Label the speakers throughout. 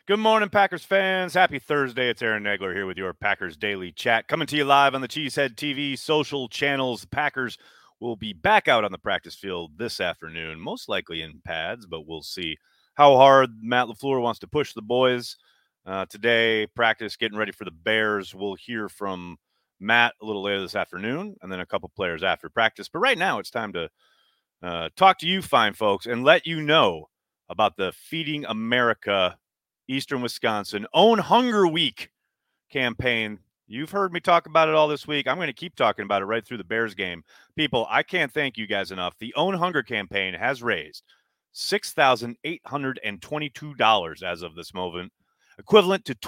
Speaker 1: Good morning, Packers fans. Happy Thursday. It's Aaron Negler here with your Packers Daily Chat. Coming to you live on the Cheesehead TV social channels. The Packers will be back out on the practice field this afternoon, most likely in pads, but we'll see how hard Matt LaFleur wants to push the boys. Today, practice getting ready for the Bears. We'll hear from Matt a little later this afternoon and then a couple players after practice. But right now, it's time to talk to you fine folks and let you know about the Feeding America Eastern Wisconsin Own Hunger Week campaign. You've heard me talk about it all this week. I'm going to keep talking about it right through the Bears game. People, I can't thank you guys enough. The Own Hunger campaign has raised $6,822 as of this moment, equivalent to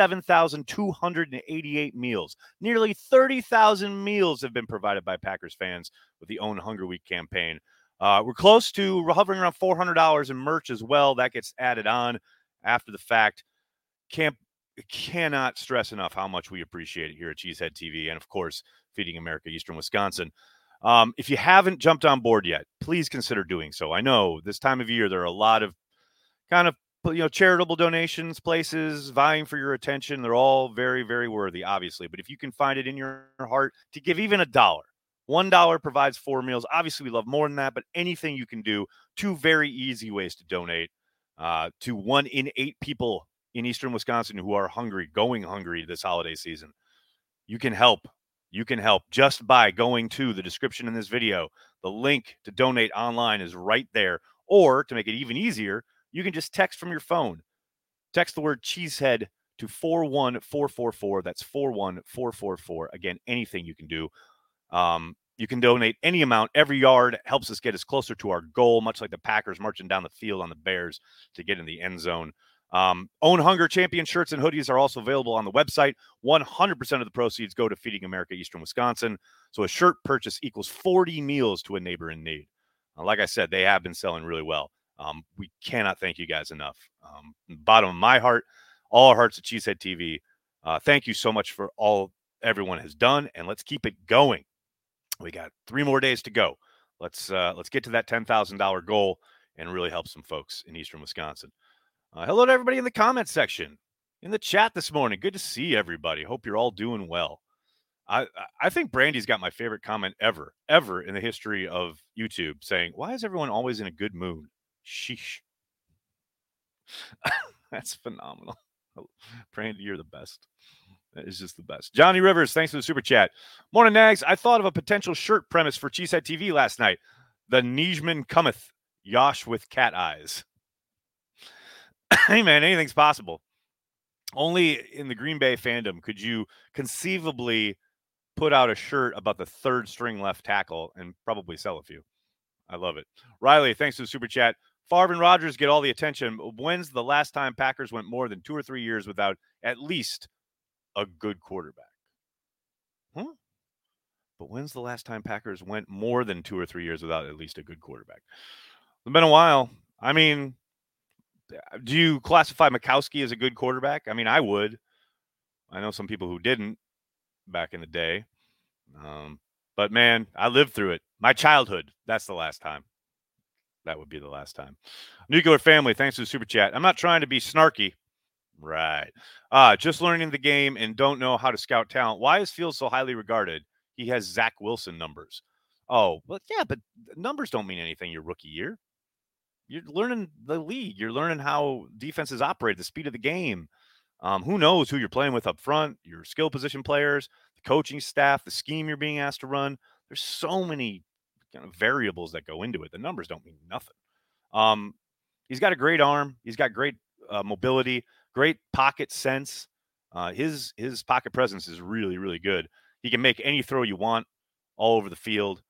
Speaker 1: 27,288 meals. Nearly 30,000 meals have been provided by Packers fans with the Own Hunger Week campaign. We're close to hovering around $400 in merch as well. That gets added on after the fact. Cannot stress enough how much we appreciate it here at Cheesehead TV and, of course, Feeding America Eastern Wisconsin. If you haven't jumped on board yet, please consider doing so. I know this time of year there are a lot of kind of charitable donations, places vying for your attention. They're all very, very worthy, obviously. But if you can find it in your heart to give even $1 provides 4 meals. Obviously, we love more than that, but anything you can do. 2 very easy ways to donate to 1 in 8 people in Eastern Wisconsin who are going hungry this holiday season. You can help. You can help just by going to the description in this video. The link to donate online is right there. Or to make it even easier, you can just text from your phone. Text the word Cheesehead to 41444. That's 41444. Again, anything you can do. You can donate any amount. Every yard helps us get us closer to our goal, much like the Packers marching down the field on the Bears to get in the end zone. Own Hunger champion shirts and hoodies are also available on the website. 100% of the proceeds go to Feeding America Eastern Wisconsin. So a shirt purchase equals 40 meals to a neighbor in need. Like I said, they have been selling really well. We cannot thank you guys enough. Bottom of my heart, all our hearts at Cheesehead TV. Thank you so much for all everyone has done, and let's keep it going. We got 3 more days to go. Let's get to that $10,000 goal and really help some folks in Eastern Wisconsin. Hello to everybody in the comments section, in the chat this morning. Good to see everybody. Hope you're all doing well. I think Brandy's got my favorite comment ever in the history of YouTube, saying, "Why is everyone always in a good mood?" Sheesh. That's phenomenal. Brandy, you're the best. That is just the best. Johnny Rivers, thanks for the super chat. Morning, Nags. I thought of a potential shirt premise for Cheesehead TV last night. The Nijman cometh, Yosh with cat eyes. Hey, man, anything's possible. Only in the Green Bay fandom could you conceivably put out a shirt about the 3rd string left tackle and probably sell a few. I love it. Riley, thanks for the super chat. Favre and Rodgers get all the attention. When's the last time Packers went more than 2 or 3 years without at least a good quarterback? Huh? But when's the last time Packers went more than 2 or 3 years without at least a good quarterback? It's been a while. I mean, do you classify Mikowski as a good quarterback? I mean, I would. I know some people who didn't back in the day. But, man, I lived through it. My childhood, that's the last time. That would be the last time. Nuclear Family, thanks for the super chat. I'm not trying to be snarky. Right. Just learning the game and don't know how to scout talent. Why is Fields so highly regarded? He has Zach Wilson numbers. Oh, well, yeah, but numbers don't mean anything your rookie year. You're learning the league. You're learning how defenses operate, the speed of the game. Who knows who you're playing with up front, your skill position players, the coaching staff, the scheme you're being asked to run. There's so many kind of variables that go into it. The numbers don't mean nothing. He's got a great arm. He's got great mobility, great pocket sense. His pocket presence is really, really good. He can make any throw you want all over the field.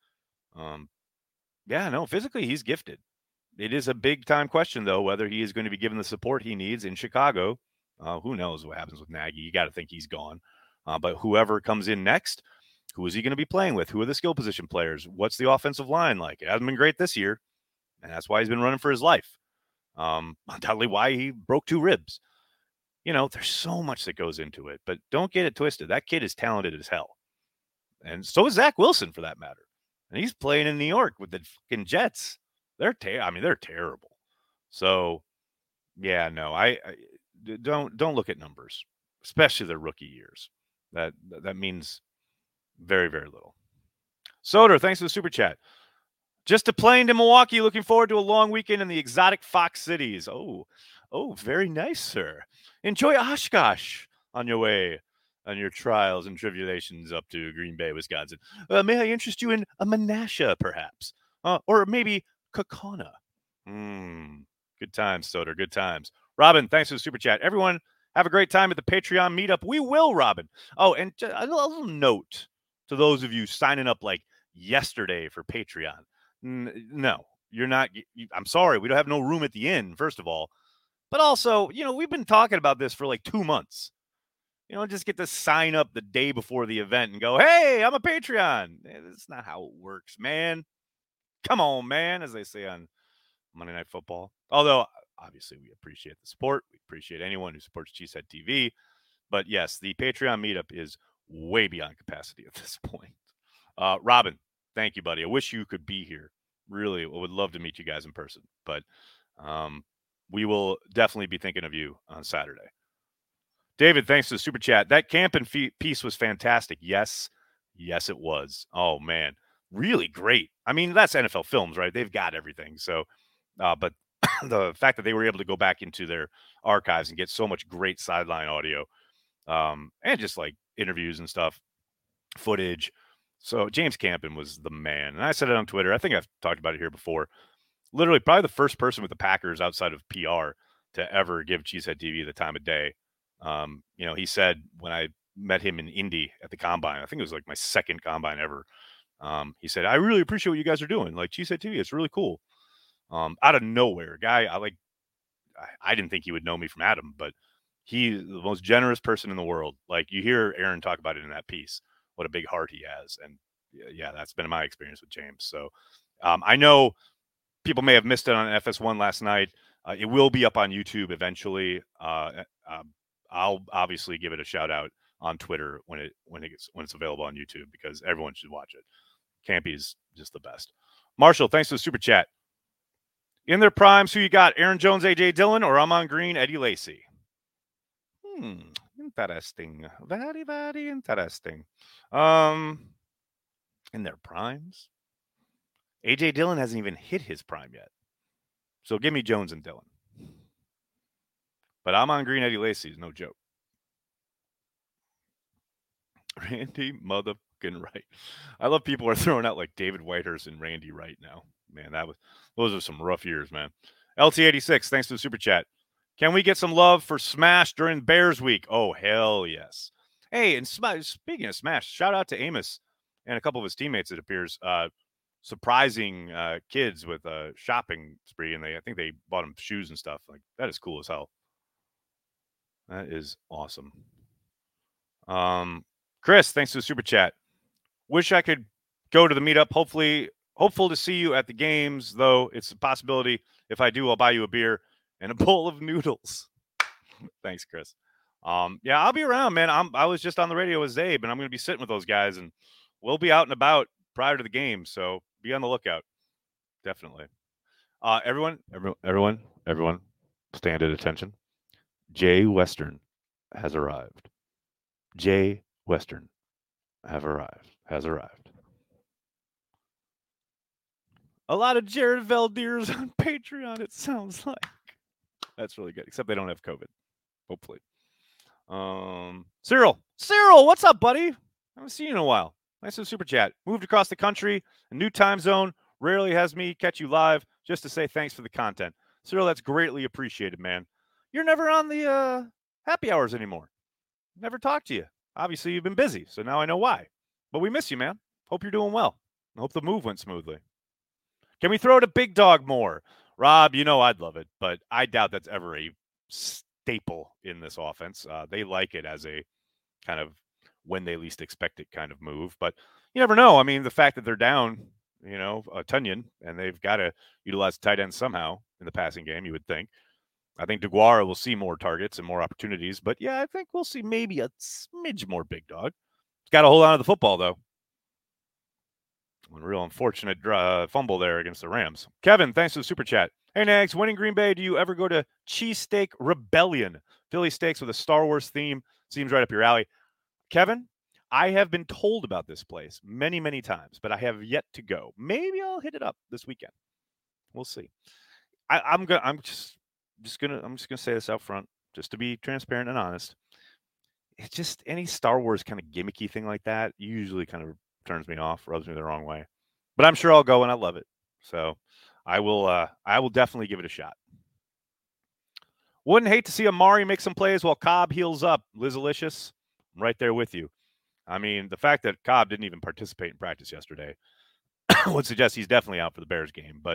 Speaker 1: Physically he's gifted. It is a big-time question, though, whether he is going to be given the support he needs in Chicago. Who knows what happens with Nagy? You got to think he's gone. But whoever comes in next, who is he going to be playing with? Who are the skill position players? What's the offensive line like? It hasn't been great this year, and that's why he's been running for his life. Undoubtedly why he broke 2 ribs. There's so much that goes into it, but don't get it twisted. That kid is talented as hell. And so is Zach Wilson, for that matter. And he's playing in New York with the fucking Jets. They're terrible. So, yeah, no, don't look at numbers, especially their rookie years. That means very, very little. Soder, thanks for the super chat. Just a plane to Milwaukee. Looking forward to a long weekend in the exotic Fox cities. Oh, very nice, sir. Enjoy Oshkosh on your way, on your trials and tribulations up to Green Bay, Wisconsin. May I interest you in a Menasha, perhaps? Or maybe Kokona? Good times, Soder. Good times. Robin, thanks for the super chat. Everyone, have a great time at the Patreon meetup. We will, Robin. Oh, and a little note to those of you signing up like yesterday for Patreon. No, you're not. I'm sorry. We don't have no room at the inn, first of all. But also, we've been talking about this for like 2 months. You don't just get to sign up the day before the event and go, hey, I'm a Patreon. That's not how it works, man. Come on, man, as they say on Monday Night Football. Although, obviously, we appreciate the support. We appreciate anyone who supports Cheesehead TV. But yes, the Patreon meetup is way beyond capacity at this point. Robin, thank you, buddy. I wish you could be here. Really, I would love to meet you guys in person. But we will definitely be thinking of you on Saturday. David, thanks for the super chat. That camping piece was fantastic. Yes, it was. Oh, man. Really great. I mean, that's NFL Films, right? They've got everything. So, but the fact that they were able to go back into their archives and get so much great sideline audio and just like interviews and stuff, footage. So James Campen was the man. And I said it on Twitter. I think I've talked about it here before. Literally probably the first person with the Packers outside of PR to ever give Cheesehead TV the time of day. He said when I met him in Indy at the Combine, I think it was like my second Combine ever. He said, I really appreciate what you guys are doing. Like Cheesehead TV, it's really cool. Out of nowhere, guy, I didn't think he would know me from Adam, but he's the most generous person in the world. Like you hear Aaron talk about it in that piece, what a big heart he has. And yeah, that's been my experience with James. So I know people may have missed it on FS1 last night. It will be up on YouTube eventually. I'll obviously give it a shout out on Twitter when it's available on YouTube because everyone should watch it. Campy's just the best. Marshall, thanks for the super chat. In their primes, who you got? Aaron Jones, AJ Dillon, or Ahman Green, Eddie Lacy? Interesting. Very, very interesting. In their primes, AJ Dillon hasn't even hit his prime yet. So give me Jones and Dillon. But Ahman Green, Eddie Lacy is no joke. Randy motherfucking Wright. I love people are throwing out like David Whitehurst and Randy Wright now. Man, those are some rough years, man. LT86, thanks for the super chat. Can we get some love for Smash during Bears week? Oh, hell yes. Hey, and speaking of Smash, shout out to Amos and a couple of his teammates, it appears, surprising kids with a shopping spree, and I think they bought them shoes and stuff. Like that is cool as hell. That is awesome. Chris, thanks for the super chat. Wish I could go to the meetup. Hopeful to see you at the games, though it's a possibility. If I do, I'll buy you a beer and a bowl of noodles. Thanks, Chris. Yeah, I'll be around, man. I was just on the radio with Zabe, and I'm going to be sitting with those guys, and we'll be out and about prior to the game. So be on the lookout. Definitely. Everyone, stand at attention. Jay Western has arrived. Jay Western has arrived. A lot of Jared Valdeers on Patreon, it sounds like. That's really good, except they don't have COVID. Hopefully. Cyril, what's up, buddy? I haven't seen you in a while. Nice to super chat. Moved across the country, a new time zone. Rarely has me catch you live just to say thanks for the content. Cyril, that's greatly appreciated, man. You're never on the happy hours anymore. Never talked to you. Obviously, you've been busy, so now I know why. But we miss you, man. Hope you're doing well. I hope the move went smoothly. Can we throw to Big Dog more? Rob, I'd love it, but I doubt that's ever a staple in this offense. They like it as a kind of when they least expect it kind of move, but you never know. I mean, the fact that they're down, a Tunyon, and they've got to utilize tight ends somehow in the passing game, you would think. I think DeGuara will see more targets and more opportunities, but yeah, I think we'll see maybe a smidge more Big Dog. He's got to hold on to the football, though. A real unfortunate fumble there against the Rams. Kevin, thanks for the super chat. Hey, next, when in Green Bay, do you ever go to Cheesesteak Rebellion? Philly steaks with a Star Wars theme. Seems right up your alley. Kevin, I have been told about this place many, many times, but I have yet to go. Maybe I'll hit it up this weekend. We'll see. I'm just gonna say this out front, just to be transparent and honest. It's just any Star Wars kind of gimmicky thing like that usually kind of turns me off, rubs me the wrong way. But I'm sure I'll go and I love it. So I will definitely give it a shot. Wouldn't hate to see Amari make some plays while Cobb heals up. Lizalicious, I'm right there with you. I mean, the fact that Cobb didn't even participate in practice yesterday would suggest he's definitely out for the Bears game. But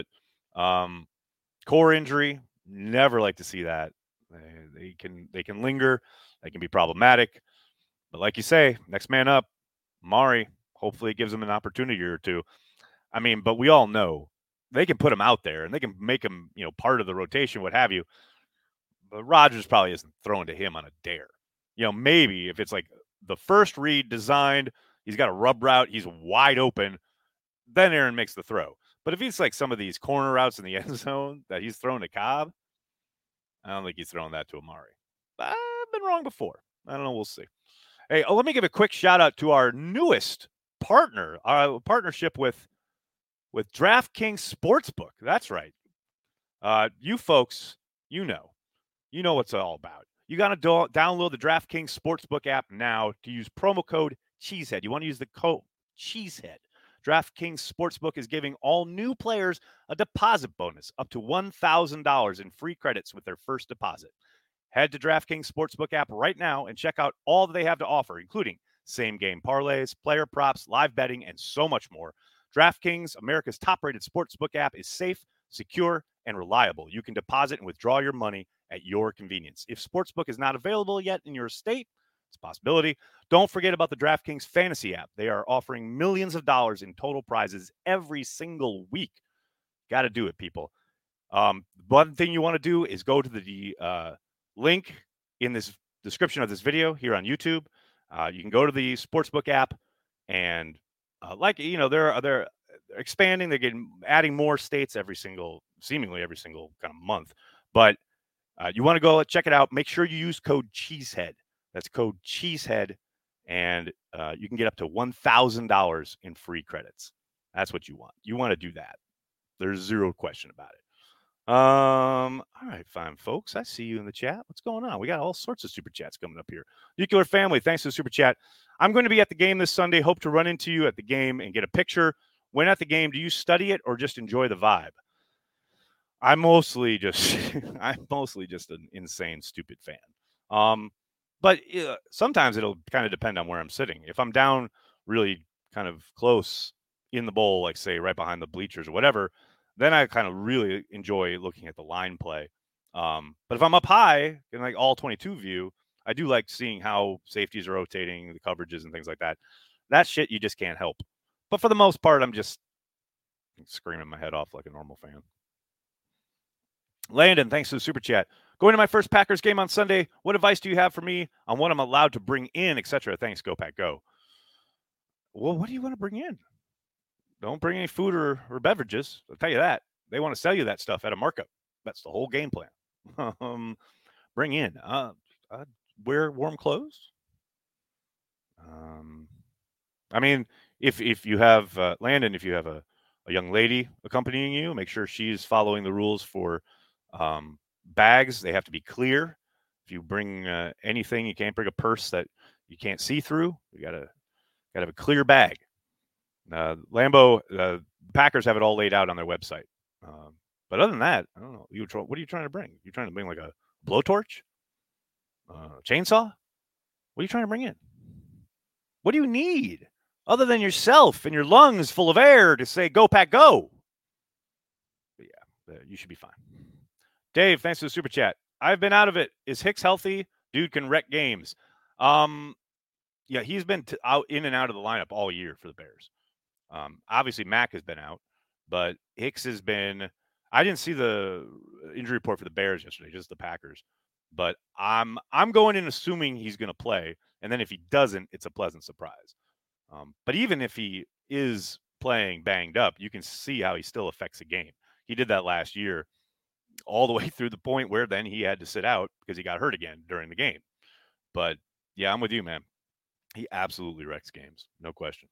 Speaker 1: core injury, never like to see that. They can linger, they can be problematic. But like you say, next man up, Amari. Hopefully, it gives him an opportunity or two. I mean, but we all know they can put him out there and they can make him, part of the rotation, what have you. But Rodgers probably isn't throwing to him on a dare. Maybe if it's like the first read designed, he's got a rub route, he's wide open, then Aaron makes the throw. But if he's like some of these corner routes in the end zone that he's throwing to Cobb, I don't think he's throwing that to Amari. I've been wrong before. I don't know. We'll see. Hey, let me give a quick shout out to our newest partner, our partnership with DraftKings Sportsbook. That's right. You folks, you know what it's all about. You got to download the DraftKings Sportsbook app now to use promo code Cheesehead. You want to use the code Cheesehead. DraftKings Sportsbook is giving all new players a deposit bonus up to $1,000 in free credits with their first deposit. Head to DraftKings Sportsbook app right now and check out all that they have to offer, including same-game parlays, player props, live betting, and so much more. DraftKings, America's top-rated sportsbook app, is safe, secure, and reliable. You can deposit and withdraw your money at your convenience. If Sportsbook is not available yet in your state, it's a possibility. Don't forget about the DraftKings Fantasy app. They are offering millions of dollars in total prizes every single week. Got to do it, people. One thing you want to do is go to the link in this description of this video here on YouTube. You can go to the Sportsbook app and they're expanding. They're adding more states seemingly every single kind of month. But you want to go check it out. Make sure you use code Cheesehead. That's code Cheesehead, and you can get up to $1,000 in free credits. That's what you want. You want to do that. There's zero question about it. All right, fine, folks. I see you in the chat. What's going on? We got all sorts of super chats coming up here. Nuclear Family, thanks for the super chat. I'm going to be at the game this Sunday. Hope to run into you at the game and get a picture. When at the game, do you study it or just enjoy the vibe? I'm mostly just an insane, stupid fan. But sometimes it'll kind of depend on where I'm sitting. If I'm down really kind of close in the bowl, like say right behind the bleachers or whatever, then I kind of really enjoy looking at the line play. But if I'm up high in like all 22 view, I do like seeing how safeties are rotating, the coverages and things like that. That shit you just can't help. But for the most part, I'm just screaming my head off like a normal fan. Landon, thanks for the super chat. Going to my first Packers game on Sunday, what advice do you have for me on what I'm allowed to bring in, etc.? Thanks, Go Pack Go. Well, what do you want to bring in? Don't bring any food or beverages. I'll tell you that. They want to sell you that stuff at a markup. That's the whole game plan. Bring in. Wear warm clothes. I mean, if you have Landon, if you have a young lady accompanying you, make sure she's following the rules for bags. They have to be clear. If you bring anything, you can't bring a purse that you can't see through. You gotta have a clear bag. Lambeau, Packers have it all laid out on their website. But other than that, I don't know. What are you trying to bring? You trying to bring like a blowtorch, chainsaw? What are you trying to bring in? What do you need other than yourself and your lungs full of air to say "Go Pack Go"? But yeah, you should be fine. Dave, thanks for the super chat. I've been out of it. Is Hicks healthy? Dude can wreck games. Yeah, he's been out in and out of the lineup all year for the Bears. Obviously, Mack has been out, but Hicks has been. I didn't see the injury report for the Bears yesterday, just the Packers. But I'm going in assuming he's going to play, and then if he doesn't, it's a pleasant surprise. But even if he is playing banged up, you can see how he still affects a game. He did that last year. all the way through the point where then he had to sit out because he got hurt again during the game. But yeah, I'm with you, man. He absolutely wrecks games. No question.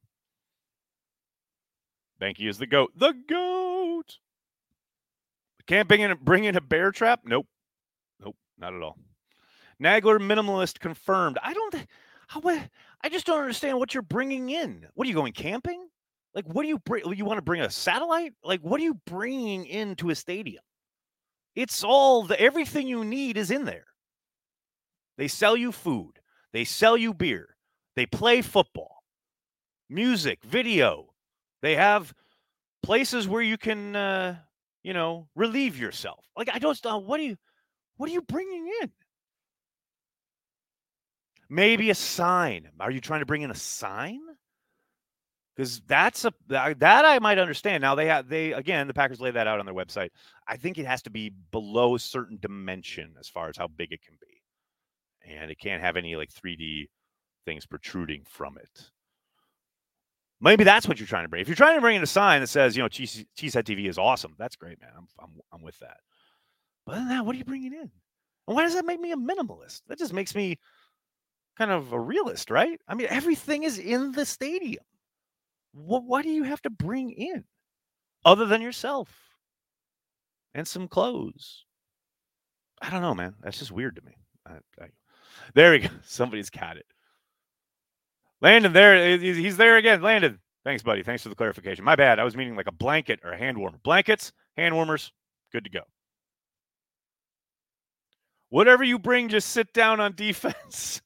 Speaker 1: Banky is the GOAT. The GOAT. Can't bring in a bear trap? Nope. Nope. Not at all. Nagler minimalist confirmed. I just don't understand what you're bringing in. What are you going camping? Like, what do you bring? You want to bring a satellite? Like, what are you bringing into a stadium? It's all everything you need is in there. They sell you food. They sell you beer. They play football, music, video. They have places where you can, relieve yourself. Like, I don't know. What are you bringing in? Maybe a sign. Are you trying to bring in a sign? Because that I might understand. Now the Packers lay that out on their website. I think it has to be below a certain dimension as far as how big it can be, and it can't have any like 3D things protruding from it. Maybe that's what you're trying to bring. If you're trying to bring in a sign that says, Cheesehead TV is awesome, that's great, man. I'm with that. But other than that, what are you bringing in? And why does that make me a minimalist? That just makes me kind of a realist, right? I mean, everything is in the stadium. What do you have to bring in other than yourself and some clothes? I don't know, man. That's just weird to me. There we go. Somebody's got it. Landon, there. He's there again. Landon. Thanks, buddy. Thanks for the clarification. My bad. I was meaning like a blanket or a hand warmer. Blankets, hand warmers, good to go. Whatever you bring, just sit down on defense.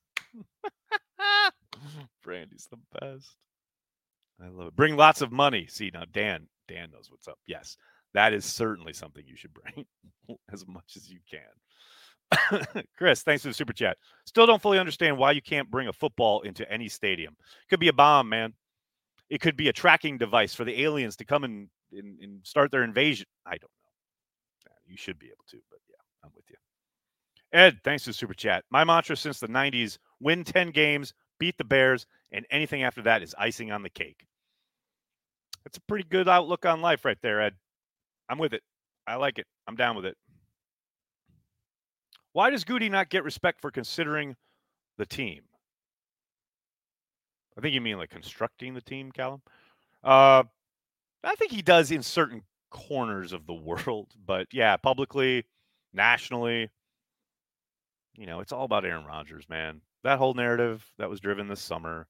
Speaker 1: Brandy's the best. I love it. Bring lots of money. See, now Dan knows what's up. Yes, that is certainly something you should bring as much as you can. Chris, thanks for the super chat. Still don't fully understand why you can't bring a football into any stadium. Could be a bomb, man. It could be a tracking device for the aliens to come and start their invasion. I don't know. You should be able to, but yeah, I'm with you. Ed, thanks for the super chat. My mantra since the 90s, win 10 games, beat the Bears, and anything after that is icing on the cake. That's a pretty good outlook on life right there, Ed. I'm with it. I like it. I'm down with it. Why does Goody not get respect for considering the team? I think you mean like constructing the team, Callum. I think he does in certain corners of the world, but yeah, publicly, nationally, it's all about Aaron Rodgers, man. That whole narrative that was driven this summer,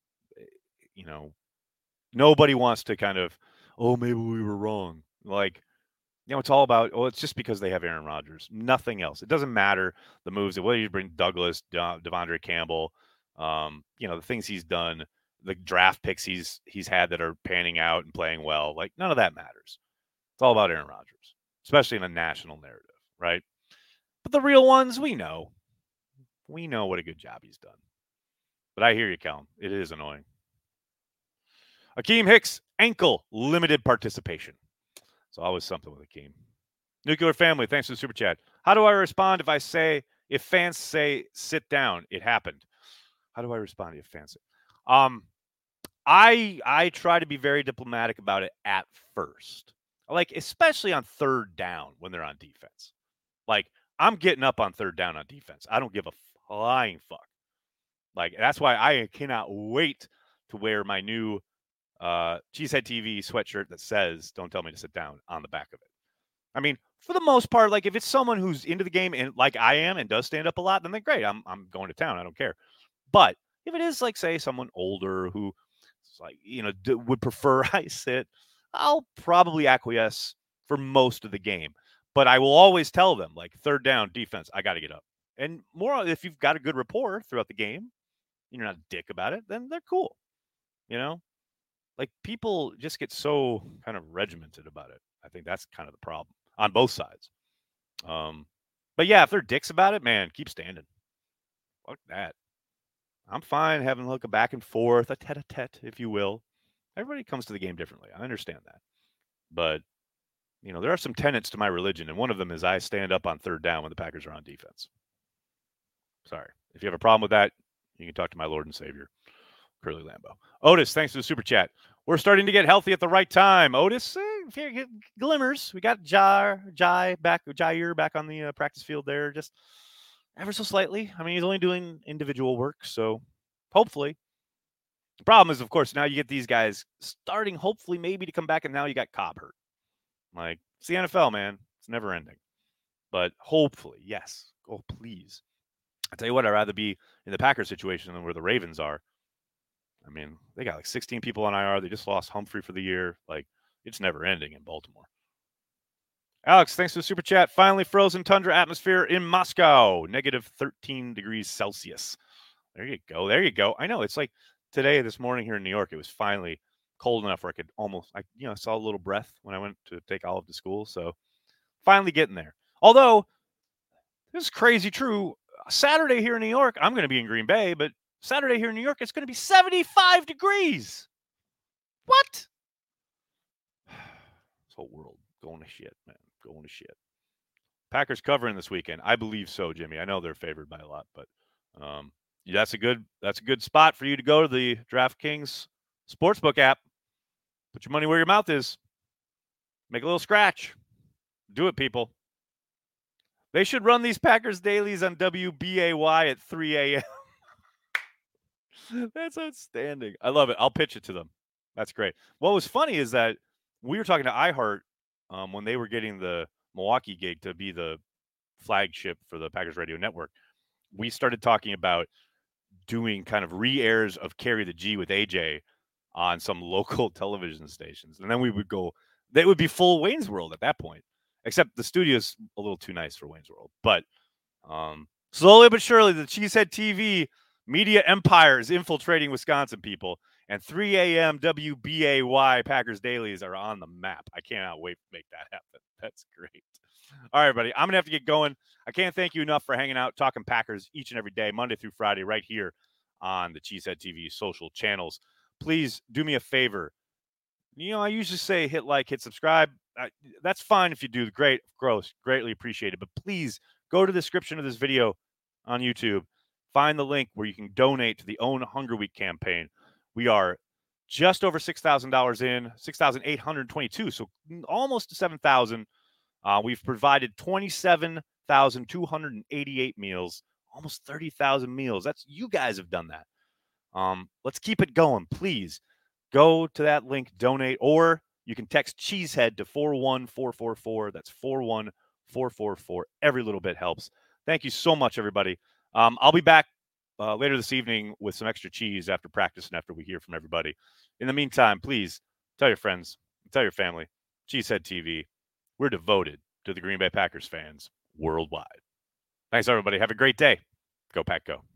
Speaker 1: nobody wants to kind of, maybe we were wrong. Like, it's all about, it's just because they have Aaron Rodgers. Nothing else. It doesn't matter the moves, whether you bring Douglas, Devondre Campbell, the things he's done, the draft picks he's had that are panning out and playing well. Like, none of that matters. It's all about Aaron Rodgers, especially in a national narrative, right? But the real ones, we know. We know what a good job he's done. But I hear you, Callum. It is annoying. Akeem Hicks, ankle, limited participation. It's always something with Akeem. Nuclear Family, thanks for the super chat. How do I respond if fans say sit down? It happened. How do I respond if fans say? I try to be very diplomatic about it at first. Like, especially on third down when they're on defense. Like, I'm getting up on third down on defense. I don't give a flying fuck. Like, that's why I cannot wait to wear my new Cheesehead TV sweatshirt that says, don't tell me to sit down on the back of it. I mean, for the most part, like if it's someone who's into the game and like I am and does stand up a lot, then great. I'm going to town. I don't care. But if it is like, say, someone older who like, would prefer I sit, I'll probably acquiesce for most of the game. But I will always tell them, like, third down defense, I got to get up. And more if you've got a good rapport throughout the game, you're not a dick about it, then they're cool. Like, people just get so kind of regimented about it. I think that's kind of the problem on both sides. But yeah, if they're dicks about it, man, keep standing. Fuck that. I'm fine having like a back and forth, a tete-a-tete, if you will. Everybody comes to the game differently. I understand that. But, there are some tenets to my religion, and one of them is I stand up on third down when the Packers are on defense. Sorry. If you have a problem with that, you can talk to my Lord and Savior, Curly Lambeau. Otis, thanks for the super chat. We're starting to get healthy at the right time. Otis, glimmers. We got Jair back on the practice field there, just ever so slightly. I mean, he's only doing individual work, so hopefully. The problem is, of course, now you get these guys starting, hopefully, maybe to come back, and now you got Cobb hurt. Like, it's the NFL, man. It's never ending. But hopefully, yes. Oh, please. I tell you what, I'd rather be in the Packers situation than where the Ravens are. I mean, they got like 16 people on IR. They just lost Humphrey for the year. Like, it's never ending in Baltimore. Alex, thanks for the super chat. Finally, frozen tundra atmosphere in Moscow, negative 13 degrees Celsius. There you go. There you go. I know. It's like today, this morning here in New York, it was finally cold enough where I could almost, I saw a little breath when I went to take Olive to school. So finally getting there. Although, this is crazy true. Saturday here in New York, I'm going to be in Green Bay, but Saturday here in New York, it's going to be 75 degrees. What? This whole world going to shit, man. Going to shit. Packers covering this weekend. I believe so, Jimmy. I know they're favored by a lot, but that's a good spot for you to go to the DraftKings Sportsbook app. Put your money where your mouth is. Make a little scratch. Do it, people. They should run these Packers dailies on WBAY at 3 a.m. That's outstanding. I love it. I'll pitch it to them. That's great. What was funny is that we were talking to iHeart when they were getting the Milwaukee gig to be the flagship for the Packers Radio Network. We started talking about doing kind of re-airs of Carry the G with AJ on some local television stations. And then we would go, they would be full Wayne's World at that point, except the studio's a little too nice for Wayne's World. But slowly but surely, the Cheesehead TV media empire is infiltrating Wisconsin, people. And 3 a.m. WBAY Packers dailies are on the map. I cannot wait to make that happen. That's great. All right, everybody. I'm going to have to get going. I can't thank you enough for hanging out, talking Packers each and every day, Monday through Friday, right here on the Cheesehead TV social channels. Please do me a favor. I usually say hit like, hit subscribe. That's fine if you do. Greatly appreciate it. But please go to the description of this video on YouTube. Find the link where you can donate to the Own Hunger Week campaign. We are just over $6,000 in, 6,822, so almost to 7,000. We've provided 27,288 meals, almost 30,000 meals. You guys have done that. Let's keep it going, please. Go to that link, donate, or you can text Cheesehead to 41444. That's 41444. Every little bit helps. Thank you so much, everybody. I'll be back later this evening with some extra cheese after practice and after we hear from everybody. In the meantime, please tell your friends, tell your family, Cheesehead TV. We're devoted to the Green Bay Packers fans worldwide. Thanks, everybody. Have a great day. Go Pack, go.